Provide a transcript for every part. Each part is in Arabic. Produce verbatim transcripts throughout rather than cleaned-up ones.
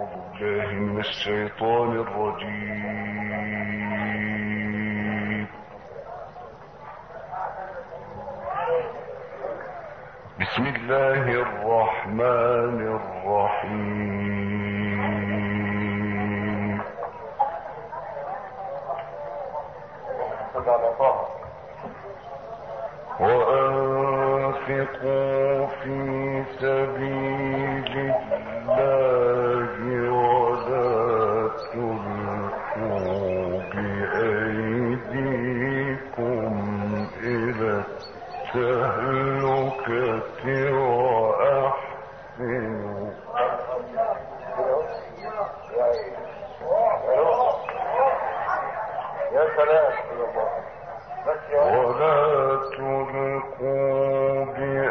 بالله من الشيطان الرجيم. بسم الله الرحمن الرحيم. وأنفقوا في سبيل الله ولا تلقوا بأيديكم إلى التهلكة وأحسنوا. يا سلام. ولا تلقوا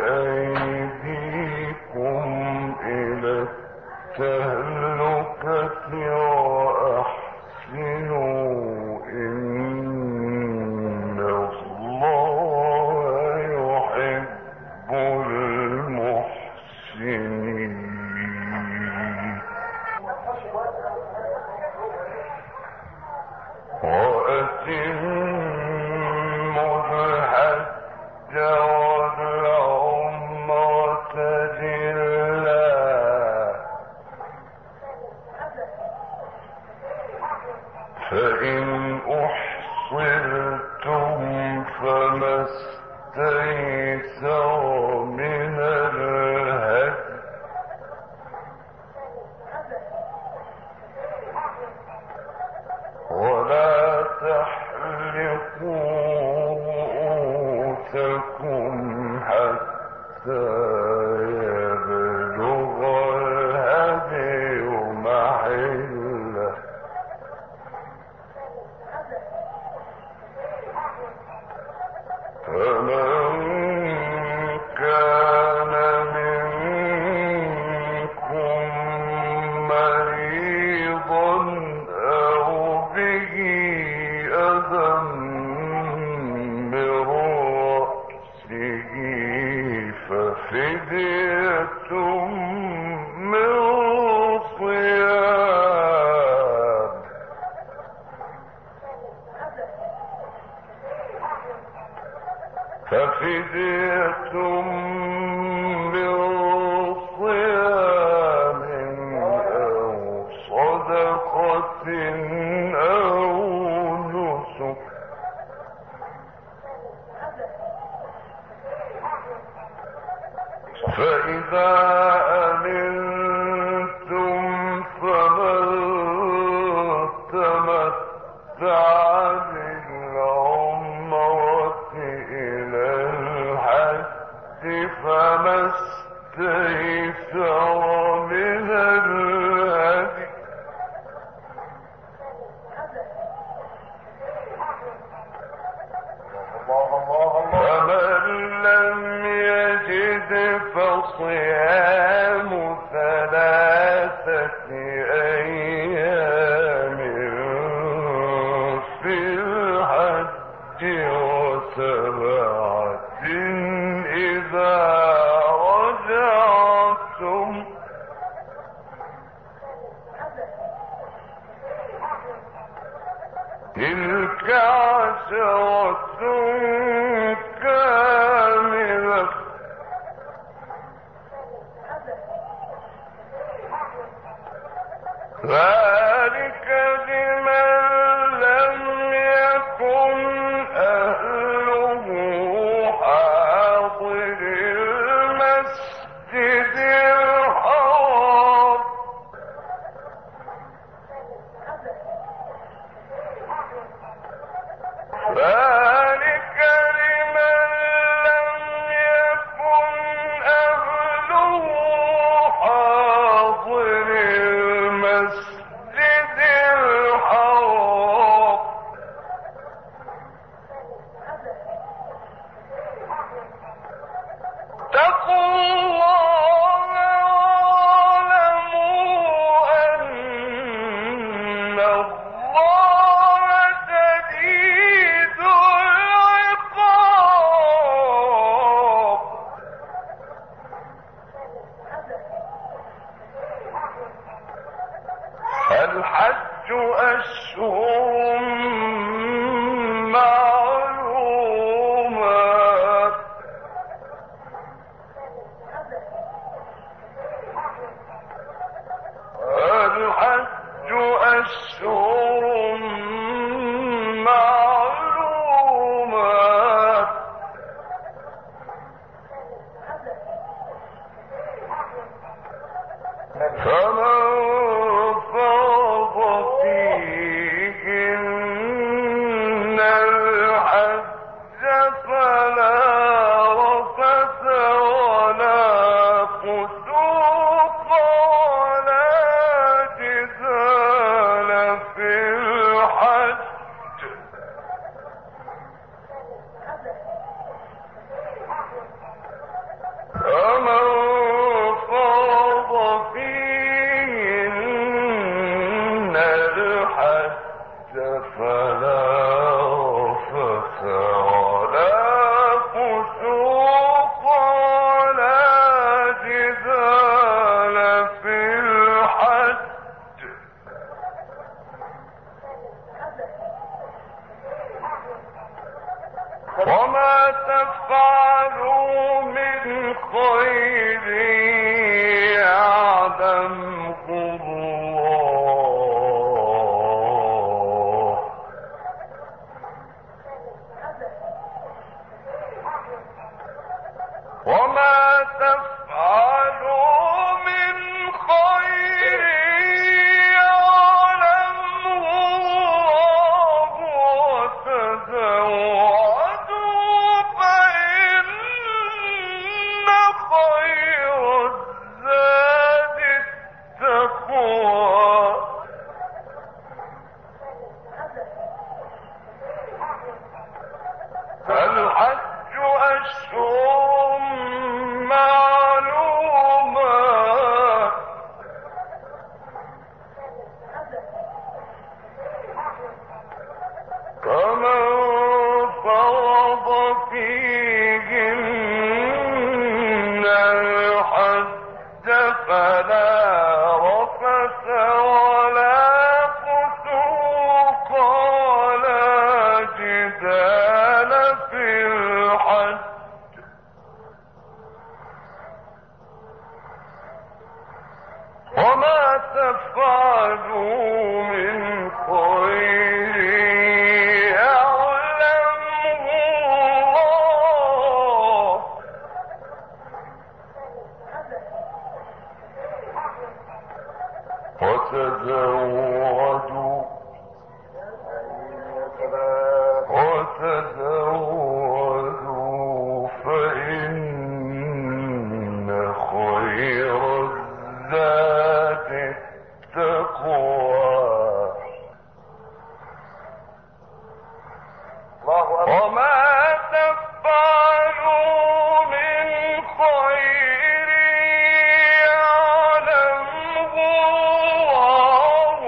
بأيديكم إلى التهلكة وأحسنوا إن الله يحب المحسنين. وأتموا الحج والعمرة لله فإن أحصرتم فما استيسر من الهدي ولا تحلقوا رؤوسكم حتى يبلغ الهدي محله فمن كان منكم مريضا أو به أذى من رأسه ففدية من صيام ففدية من صيام أو صدقة أو نسك فإذا أمنتم فمن تمتع بالعمرة إلى الحج فما استيسر من الهدي فمن لم يجد فصيام ثلاثة أيام في الحج وسبعة إذا رجعتم تلك عشرة كاملة ذلك لمن لم يكن أهله حاضر المسجد الحرام ذلك لمن لم يكن أهله حاضر المسجد الحج أشهر معلومات الحج أشهر معلومات فمن فرض فيهن الحج فلا رفث ولا فسوق ولا جدال في الحج فمن فرض فيهن الحج فلا رفث ولا فسوق ولا جدال في الحج وما تفعلوا من خير يعلمه الله وما تفعلوا من خير يعلمه الله وتزودوا فإن خير الزاد التقوى الحج أشهر معلومات فمن فرض فيهن الحج فلا رفث ولا فسوق ولا جدال في الحج وما تفعلوا من خير يعلمه الله وتزودوا وتزودوا فإن خير الزاد التقوى وما تفعلوا من خير يعلمه الله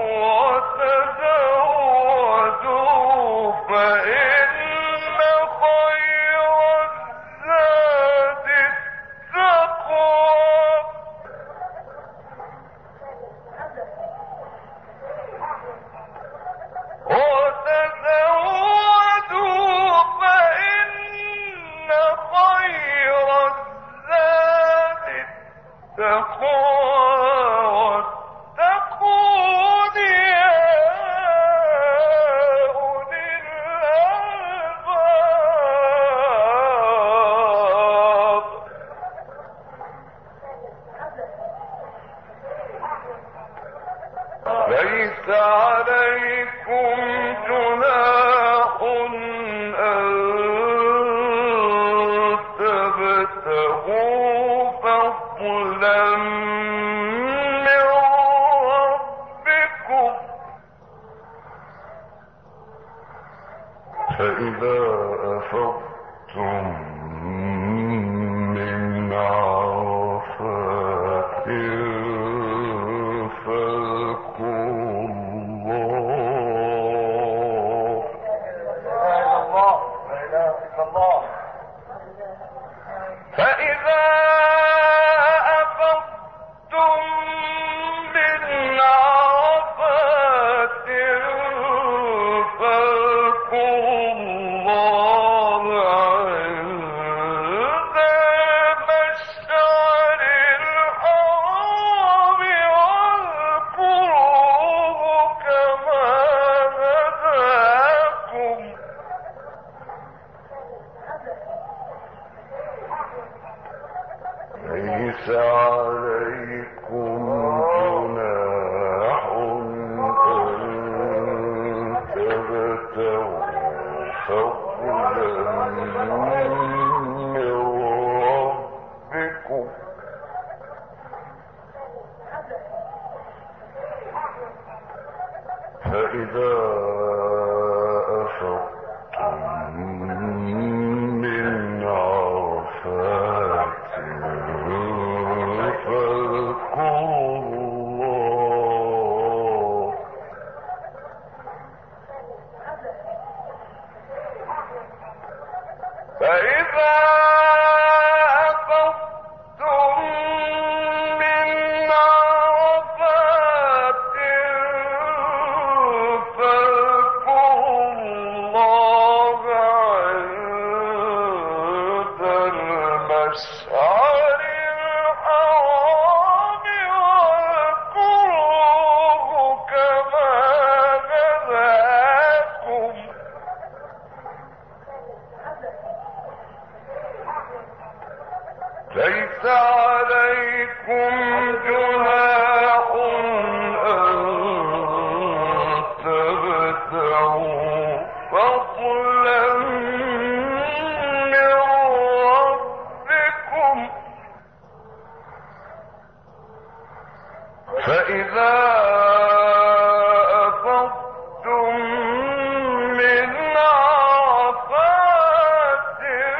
وتزودوا فإن خير الزاد التقوى وتزودوا فإن خير الزاد التقوى واتقون يا أولي الألباب ليس عليكم جناح أن تبتغوا فضلا من ربكم فإذا أفضتم من عرفات فاذكروا الله فإذا أفضتم من عرفات فإذا أفضتم من عرفات فاذكروا الله فإذا أفضتم من عرفات فاذكروا الله عند المشعر الحرام واذكروه كما هداكم ليس عليكم جناح أن تبتغوا فضلا من ربكم فإذا أفضتم من عرفات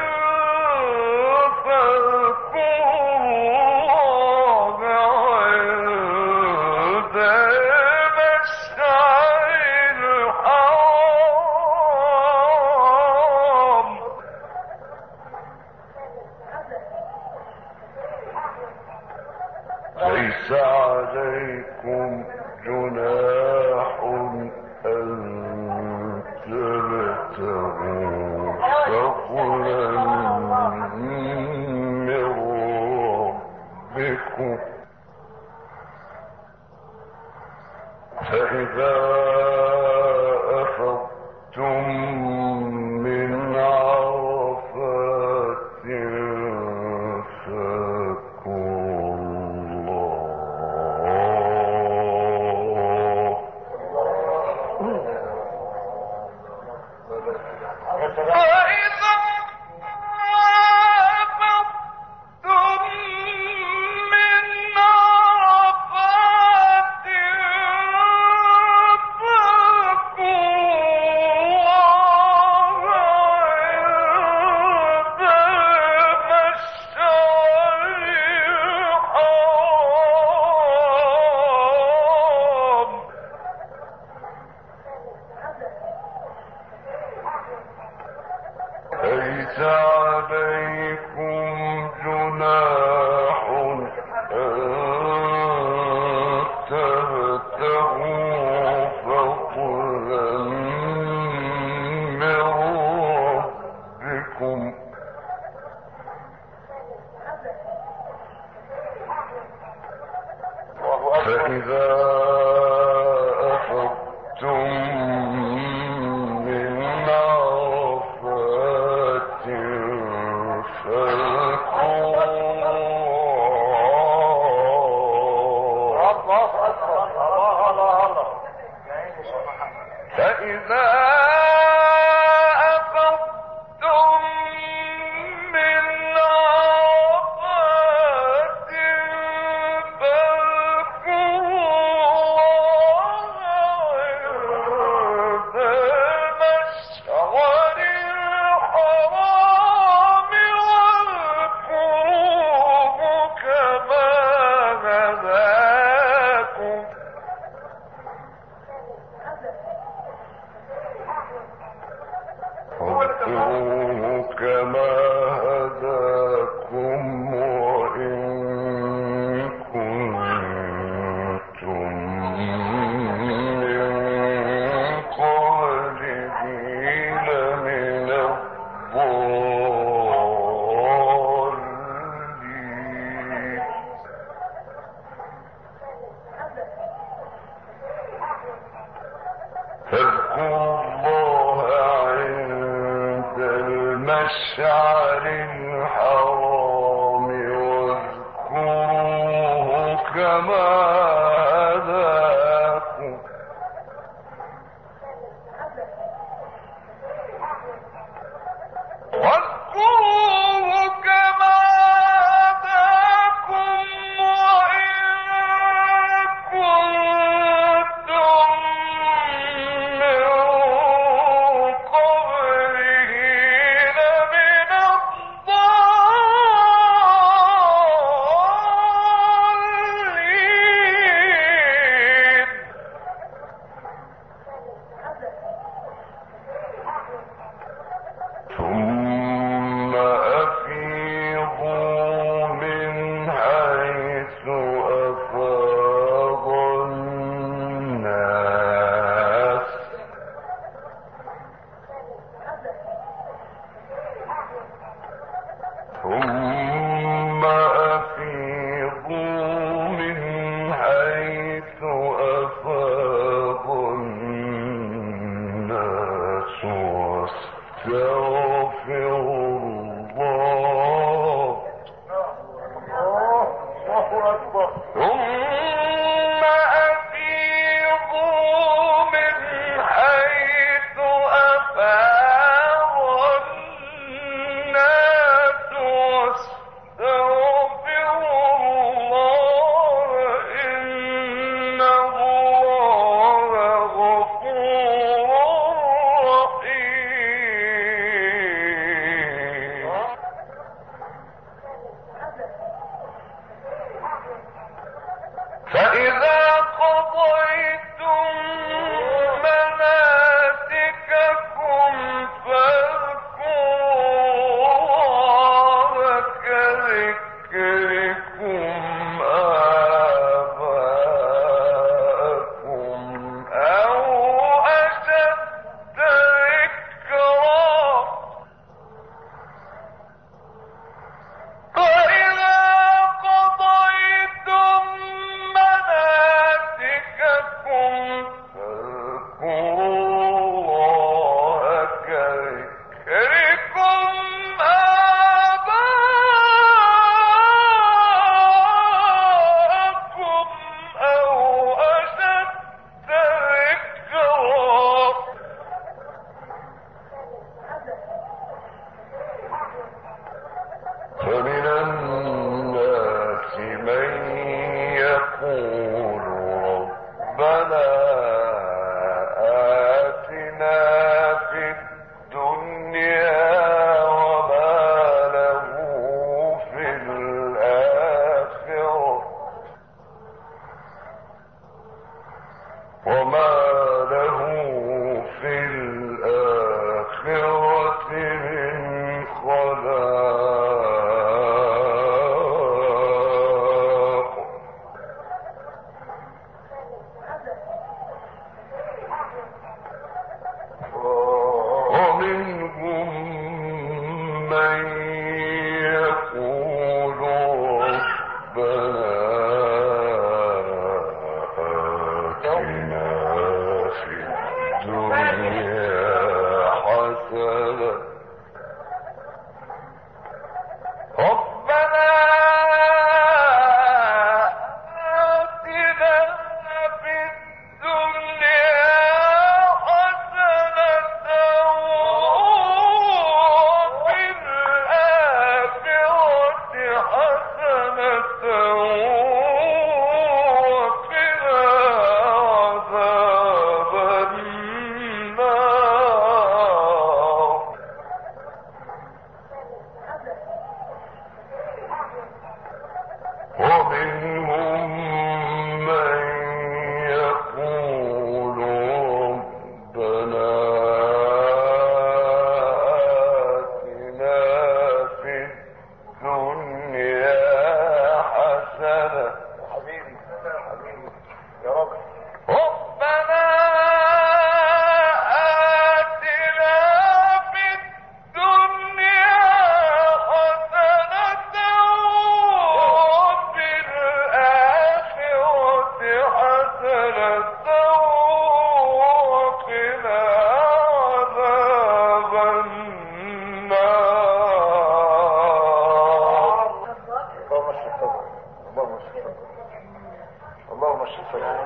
فاذكروا الله عند المشعر الحرام ليس عليكم جناح أن تبتغوا فضلا من ربكم فإذا أفضتم من عرفات فاذكروا الله فإذا أفضتم من عرفات ليس عليكم جناح أن تبتغوا فضلا من ربكم فإذا أفضتم من عرفات فإذا أفضتم من عرفات فاذكروا الله عند المشعر الحرام واذكروه كما هداكم أفاض الناس واستغفروا الله ثم أفيضوا من حيث أفاض الناس واستغفروا الله إن الله غفور رحيم. فإذا قضيتم مناسككم فاذكروا الله كذكركم آباءكم أو أشد ذكرا. فإذا قضيتم مناسككم فاذكروا الله كذكركم آباءكم أو أشد ذكرا. فمن الناس من يقول ربنا آتنا في الدنيا وما له في الآخرة وما له في الآخرة من خلاق. ومنهم من يقول ربنا آتنا في الدنيا حسنة ربنا آتنا في الدنيا حسنة وفي الآخرة حسنة وقنا عذاب النار. ومنهم من يقول ربنا آتنا في الدنيا حسنة حبيبي حبيبي يا رب ربنا آتنا في الدنيا حسنة وفي الآخرة حسنة وقنا عذاب النار. اللهم اشف صدرك اللهم اشف صدرك اللهم اشف صدرك.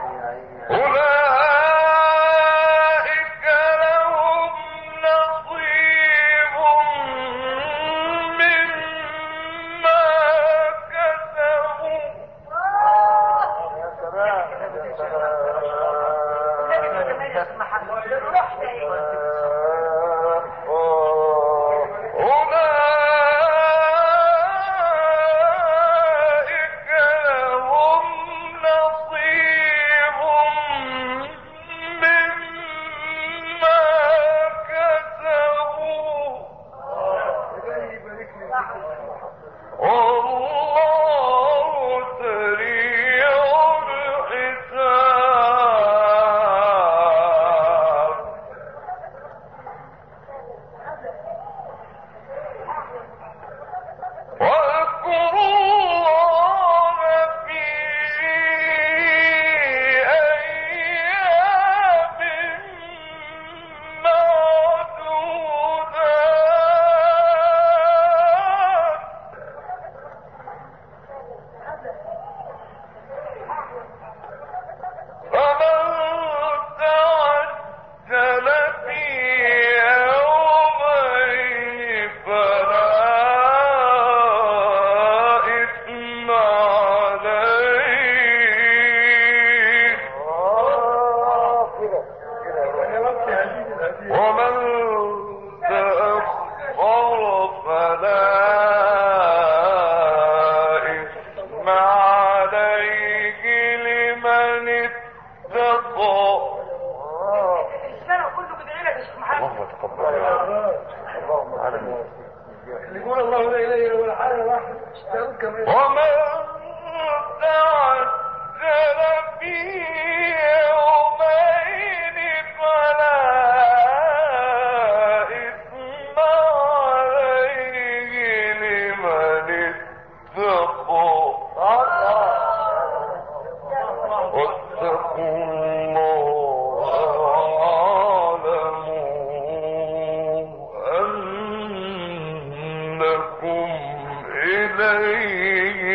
أولئك لهم نصيب مما كسبوا. يا سلام يا أولئك لهم نصيب مما كسبوا والله سريع الحساب. لمن اتقى. الشارع كله بدعي لك يا شيخ محمد. اللهم تقبل اللهم علمي اللي يقول الله لا اله الا هو الحي الواحد اشتغل كمان. ومن تعجل في يومين فلا إثم عليه لمن اتقى. واتقوا الله واعلموا أنكم إليه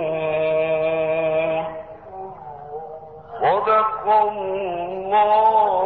تحشرون. صدق الله